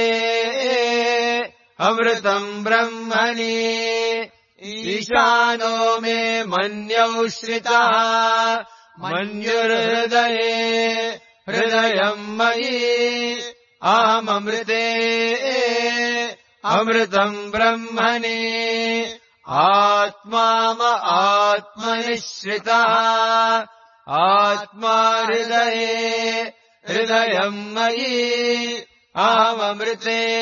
अमृतम् ब्रह्मणि ईशानो मे मन्यौ श्रितः मन्युर्हृदये हृदयम् मयि अहममृते अमृतम् ब्रह्मणि आत्मा म आत्मनिश्रितः आत्मा हृदये हृदयम् मयि अहममृते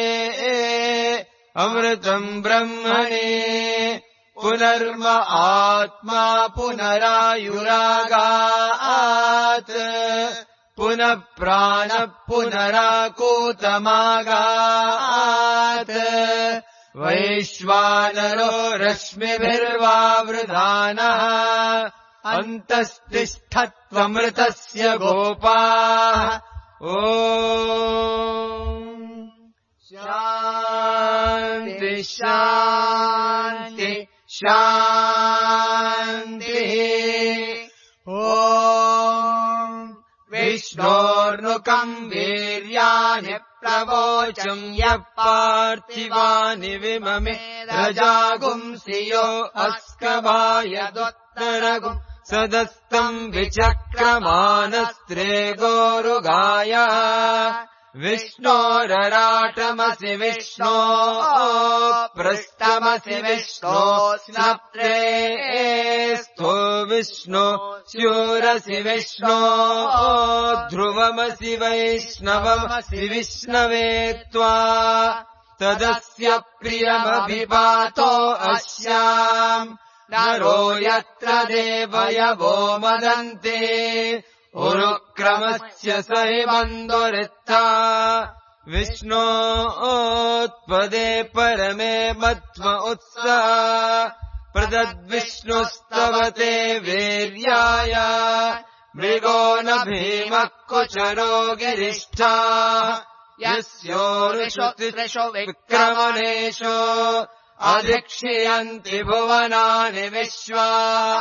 अमृतम् ब्रह्मणि पुनर्म आत्मा पुनरायुरागात् पुनः प्राणः पुनराकूतमागात् वैश्वानरो रश्मिभिर्वावृधानः अन्तस्तिष्ठत्वमृतस्य गोपाः ॐ शान्ति शान्ति शान्तिः ॐ विष्णोर्नुकम् वीर्याणि प्रवोचम् यः पार्थिवानि विममे रजागुंसियो अस्कभायदोत्तरगुम् सदस्तम् विचक्रमानस्त्रे गोरुगाय विष्णोरराटमसि विष्णो पृष्ठमसि विष्णो स्नप्त्रे स्थो विष्णो स्यूरसि विष्णो ध्रुवमसि वैष्णवमसि विष्णवे त्वा तदस्य प्रियमभिपातो अस्याम् नरो यत्र देवयवो मदन्ते उरुक्रमस्य सहिमन्दुरित्था विष्णोत्पदे परमे मत्म उत्सः प्रदद्विष्णुस्तवते वीर्याय मृगो न भीमः कुचरो गिरिष्ठा यस्योरुषु विक्रमणेषु अधिक्षियन्ति भुवनानि विश्वा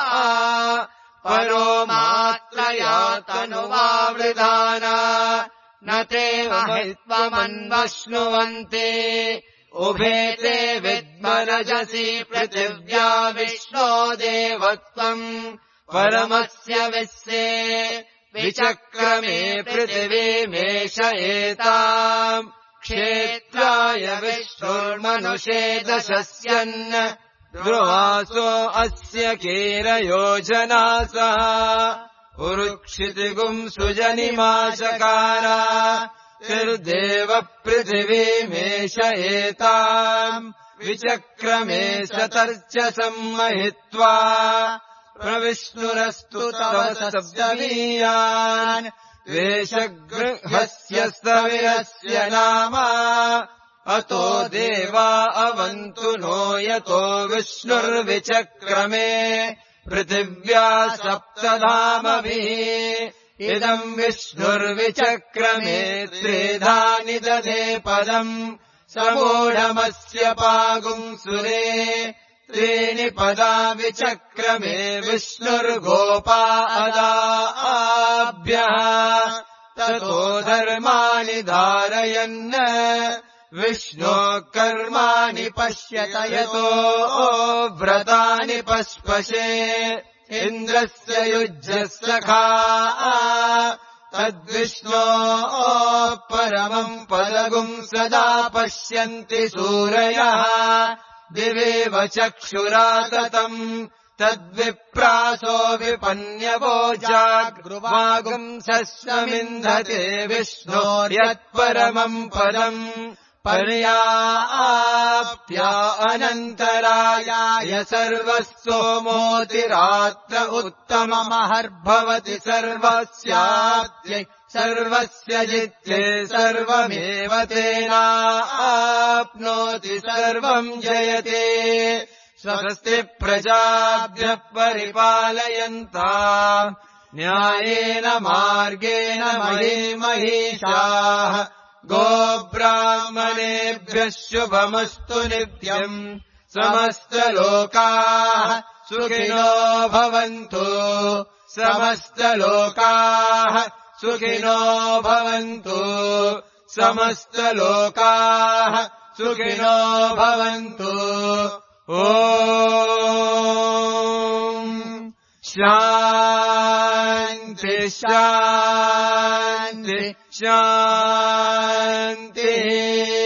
परो मात्रया तनुवावृधाना न ते महित्वमन्वश्नुवन्ति उभे ते विद्मरजसि पृथिव्या विष्णो देवत्वम् परमस्य विश्वे विचक्रमे पृथिवीमेष एताम् क्षेत्राय विष्णुर्मनुषे दशस्यन् ध्रुवासो अस्य कीरयोजनासः उरुक्षितिगुम् सुजनिमाशकारा तिर्देव पृथिवीमेष एताम् विचक्रमे सतर्च सम्महित्वा प्रविष्णुरस्तु तव सप्तमीयान् द्वेषगृहस्य स्तविरस्य नाम अतो देवा अवन्तु नो यतो विष्णुर्विचक्रमे पृथिव्या सप्तधामभिः इदम् विष्णुर्विचक्रमे त्रिधानि दधे पदम् समूढमस्य पागुंसुरे त्रीणि पदा विचक्रमे विष्णुर्गोपा अदाभ्यः ततो धर्माणि धारयन् विष्णो कर्माणि पश्यत यतो व्रतानि पस्पशे इन्द्रस्य युज्यः सखा तद्विष्णोः परमम् पदगुम् सदा पश्यन्ति सूरयः दिवेव चक्षुराततम् तद्विप्रासो विपन्यवो जागृवागुम् सस्वमिन्धते विष्णोर्यत्परमम् पदम् पर्याप्त्या अनन्तरायाय सर्वस्तोमोतिरात्र उत्तममहर्भवति सर्वस्याप्त्यै सर्वस्य जित्ये सर्वमेव तेनाप्नोति सर्वम् जयते स्वस्ति प्रजाभ्यः परिपालयन्ताम् न्यायेन मार्गेण मही महिषाः गोब्राह्मणेभ्यः शुभमस्तु नित्यम् समस्तलोकाः सुखिनो भवन्तु समस्तलोकाः सुखिनो भवन्तु समस्तलोकाः सुखिनो भवन्तु ॐ शान्ति शान्ति शान्तिः